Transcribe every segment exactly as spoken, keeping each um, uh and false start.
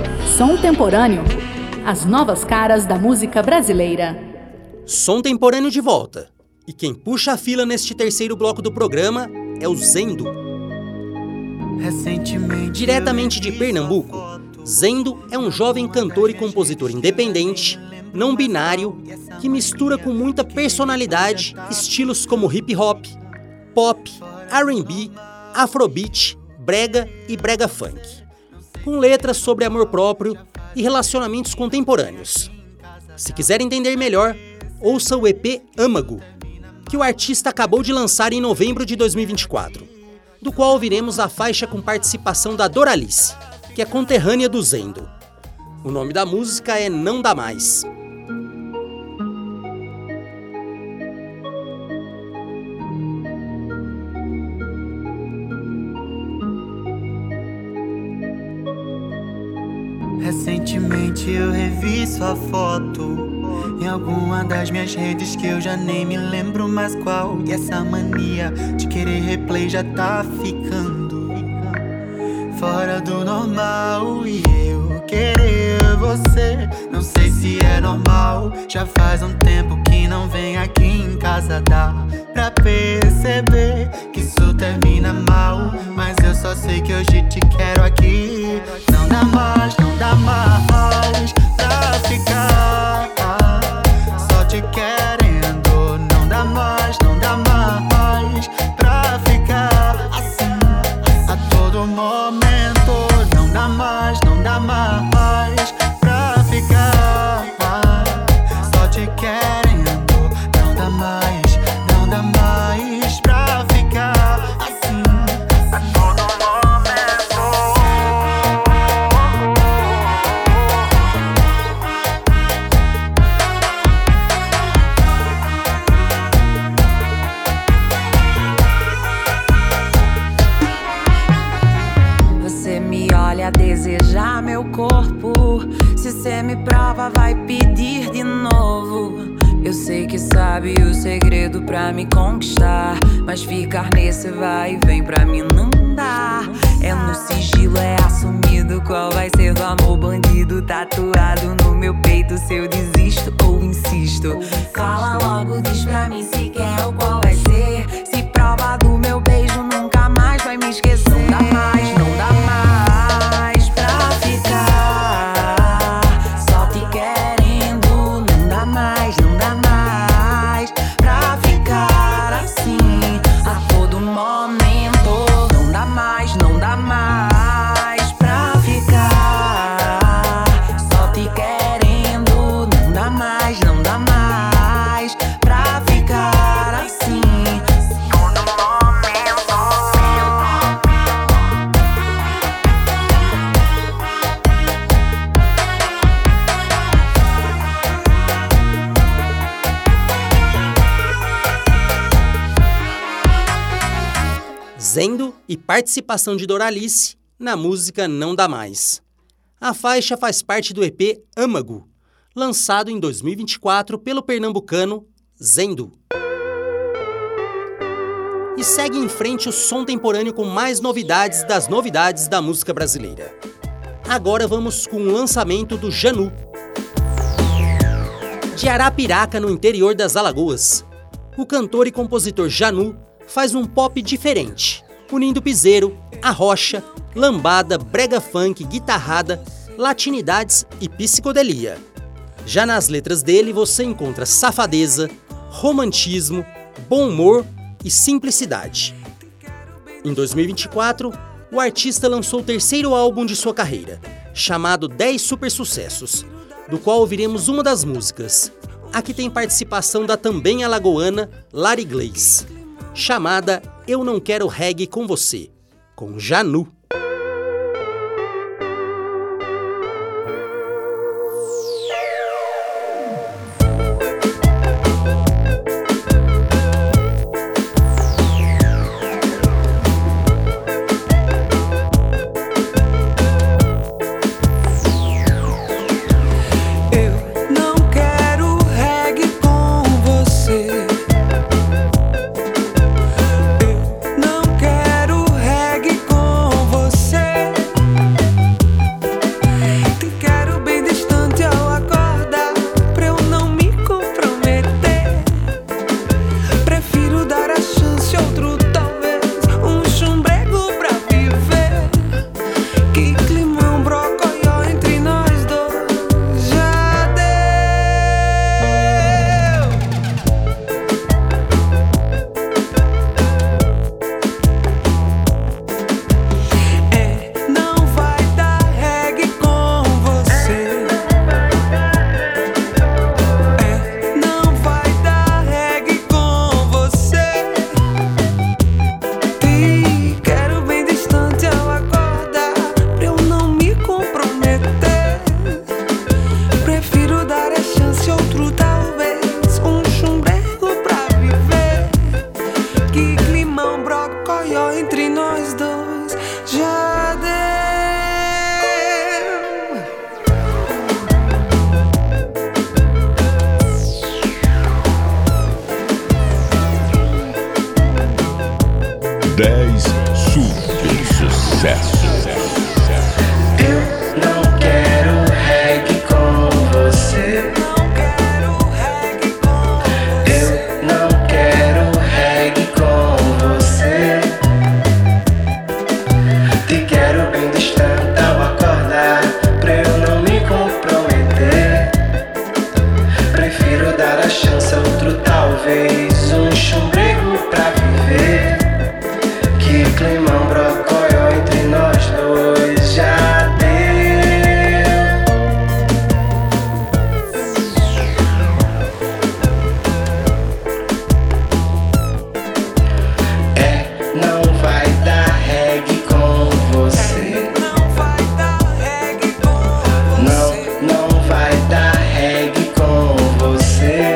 Som Temporâneo. As novas caras da música brasileira. Som Temporâneo de volta. E quem puxa a fila neste terceiro bloco do programa é o Zendo. Diretamente de Pernambuco, Zendo é um jovem cantor e compositor independente, não binário, que mistura com muita personalidade estilos como hip hop, pop, R and B, afrobeat, brega e brega funk, com letras sobre amor próprio e relacionamentos contemporâneos. Se quiser entender melhor, ouça o E P Âmago, que o artista acabou de lançar em novembro de dois mil e vinte e quatro, do qual ouviremos a faixa com participação da Doralice, que é conterrânea do Zendo. O nome da música é Não Dá Mais. Recentemente eu revi sua foto em alguma das minhas redes que eu já nem me lembro mais qual. E essa mania de querer replay já tá ficando fora do normal. E eu querer você, não sei se é normal. Já faz um tempo que não vem aqui em casa, dá pra perceber que isso termina mal. Mas eu só sei que hoje te quero aqui. Não dá mais, não dá mais pra ficar só te querendo. Não dá mais, não dá mais pra ficar assim a todo momento. Não dá mais, não dá mais pra ficar só te querendo. Não dá mais, não dá mais pra ficar assim a todo momento. Você me olha a desejar meu corpo. Se cê me prova, vai pedir de novo. Eu sei que sabe o segredo pra me conquistar, mas ficar nesse vai e vem pra mim não dá. É no sigilo, é assumido. Qual vai ser do amor bandido? Tatuado no meu peito, se eu desisto ou insisto. Fala logo, diz pra mim se quer ou qual vai ser. Se prova do meu beijo, nunca mais vai me esquecer. Não dá mais, não dá mais pra ficar só te querendo. Não dá mais, não dá mais pra ficar assim a todo momento. Não dá mais, não dá mais pra ficar só te querendo. Não dá mais, não dá mais pra ficar assim todo momento. Zendo e participação de Doralice na música Não Dá Mais. A faixa faz parte do E P Âmago, lançado em dois mil e vinte e quatro pelo pernambucano Zendo. E segue em frente o Som Temporâneo com mais novidades das novidades da música brasileira. Agora vamos com o lançamento do Janu. De Arapiraca, no interior das Alagoas, o cantor e compositor Janu faz um pop diferente, unindo piseiro, arrocha, lambada, brega funk, guitarrada, latinidades e psicodelia. Já nas letras dele você encontra safadeza, romantismo, bom humor e simplicidade. Em dois mil e vinte e quatro, o artista lançou o terceiro álbum de sua carreira, chamado dez Super Sucessos, do qual ouviremos uma das músicas. Aqui tem participação da também alagoana Lari Glaze, chamada Eu Não Quero Reggae Com Você, com Janu. Eu não quero reggae com dez super sucessos. Eu não quero reggae com você. Eu não quero reggae com você. Te quero bem distante ao acordar, pra eu não me comprometer. Prefiro dar a chance a outro talvez, um chumbrego pra viver. Que climão brocóió entre nós dois já deu. É, não vai dar reggae com você. Não vai dar reggae com você. Não, não vai dar reggae com você.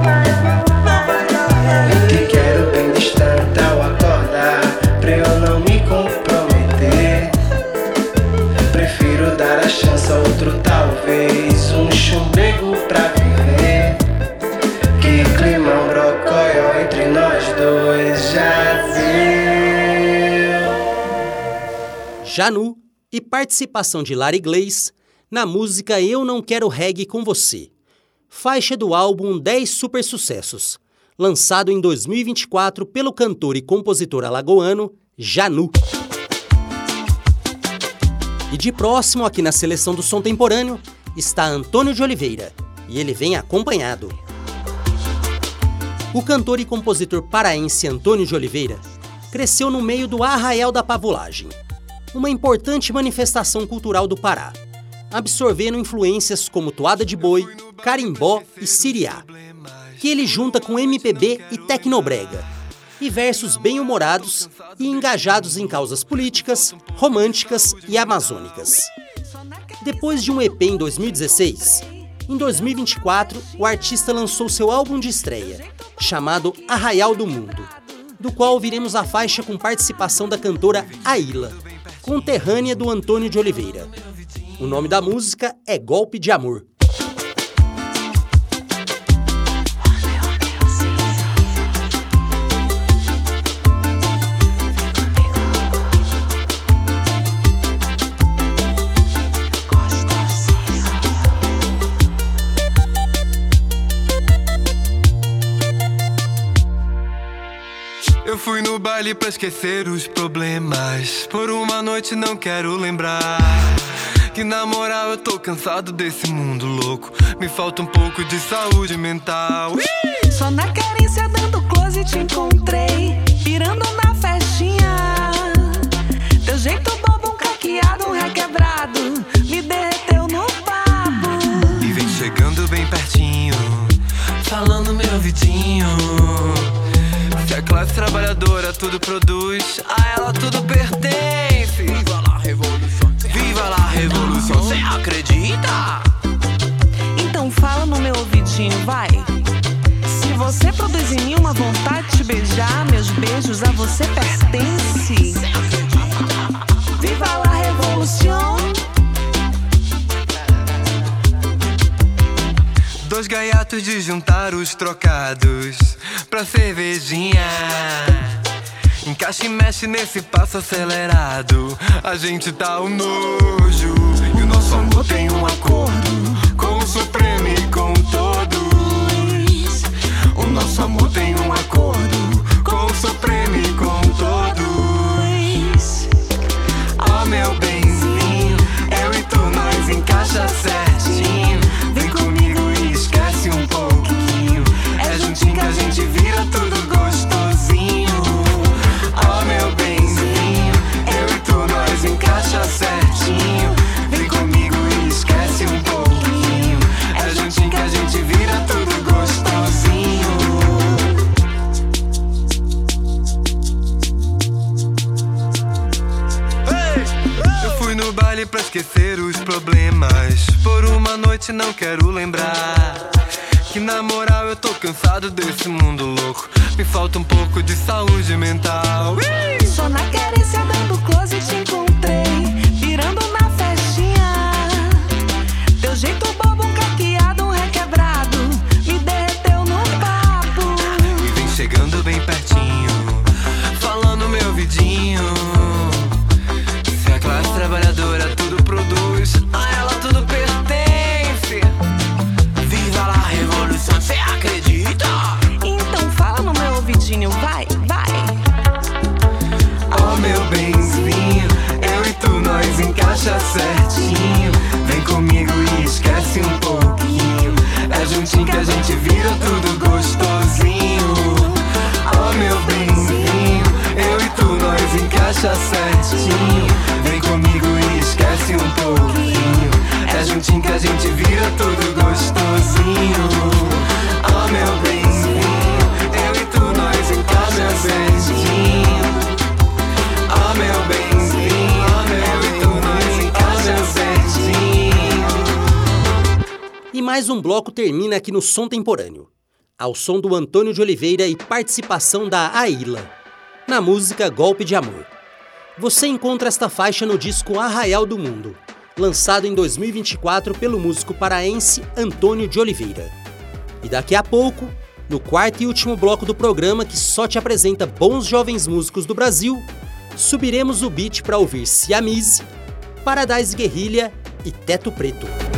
Te quero bem distante ao acordar, pra eu não me comprometer. Prefiro dar a chance a outro talvez, um chumbego pra viver. Que climão brocóió entre nós dois já deu. Janu e participação de Larry Glaze na música Eu Não Quero Reggae com Você, faixa do álbum dez Super Sucessos, lançado em dois mil e vinte e quatro pelo cantor e compositor alagoano Janu. E de próximo, aqui na seleção do Som Temporâneo, está Antônio de Oliveira, e ele vem acompanhado. O cantor e compositor paraense Antônio de Oliveira cresceu no meio do Arraial da Pavulagem, uma importante manifestação cultural do Pará, absorvendo influências como toada de boi, carimbó e siriá, que ele junta com M P B e tecnobrega, e versos bem-humorados e engajados em causas políticas, românticas e amazônicas. Depois de um E P em dois mil e dezesseis, em dois mil e vinte e quatro, o artista lançou seu álbum de estreia, chamado Arraial do Mundo, do qual ouviremos a faixa com participação da cantora Aila, conterrânea do Antônio de Oliveira. O nome da música é Golpe de Amor. Eu fui no baile pra esquecer os problemas. Por uma noite não quero lembrar que na moral eu tô cansado desse mundo louco. Me falta um pouco de saúde mental. Só na carência dando close te encontrei, pirando na festinha. Teu jeito bobo, um caqueado, um requebrado, me derreteu no papo. E vem chegando bem pertinho, falando meu ouvidinho. Se a classe trabalhadora tudo produz, a ela tudo pertence. Viva la revolução, viva la revolução, cê acredita? Então fala no meu ouvidinho, vai. Se você produz em mim uma vontade de te beijar, meus beijos a você pertencem. Viva la revolução. Dois gaiatos de juntar os trocados pra cervejinha. Encaixa e mexe nesse passo acelerado. A gente tá um nojo, e o nosso amor tem um acordo com o Supremo e com todos. O nosso amor tem um acordo com o Supremo e com todos. Oh meu benzinho, eu e tu nós encaixa certinho. Vem comigo e esquece um pouquinho. É juntinho que a gente vira tudo gostosinho. Oh meu benzinho, eu e tu nós encaixa certinho. Vem comigo e esquece um pouquinho. É juntinho que a gente vira tudo gostosinho. Hey! Eu fui no baile pra esquecer os problemas. Por uma noite não quero lembrar que na moral eu tô cansado desse mundo louco. Me falta um pouco de saúde mental. Só na querência dando close te encontrei, pirando na festinha. Teu jeito bobo, um caqueado, um requebrado, me derreteu no papo. E vem chegando bem pertinho, falando meu ouvidinho. comigo e esquece um pouquinho. É juntinho que a gente vira tudo gostosinho. Oh meu benzinho, eu e tu nós encaixa certinho. Vem comigo e esquece um pouquinho. É juntinho que a gente vira tudo gostosinho. Oh meu benzinho, eu e tu nós encaixa certinho. Oh meu benzinho, eu e tu nós encaixa certinho. E mais um bloco termina aqui no Som Temporâneo, ao som do Antônio de Oliveira e participação da Aila, na música Golpe de Amor. Você encontra esta faixa no disco Arraial do Mundo, lançado em dois mil e vinte e quatro pelo músico paraense Antônio de Oliveira. E daqui a pouco, no quarto e último bloco do programa que só te apresenta bons jovens músicos do Brasil, subiremos o beat para ouvir Siamese, Paradise Guerrilha e Teto Preto.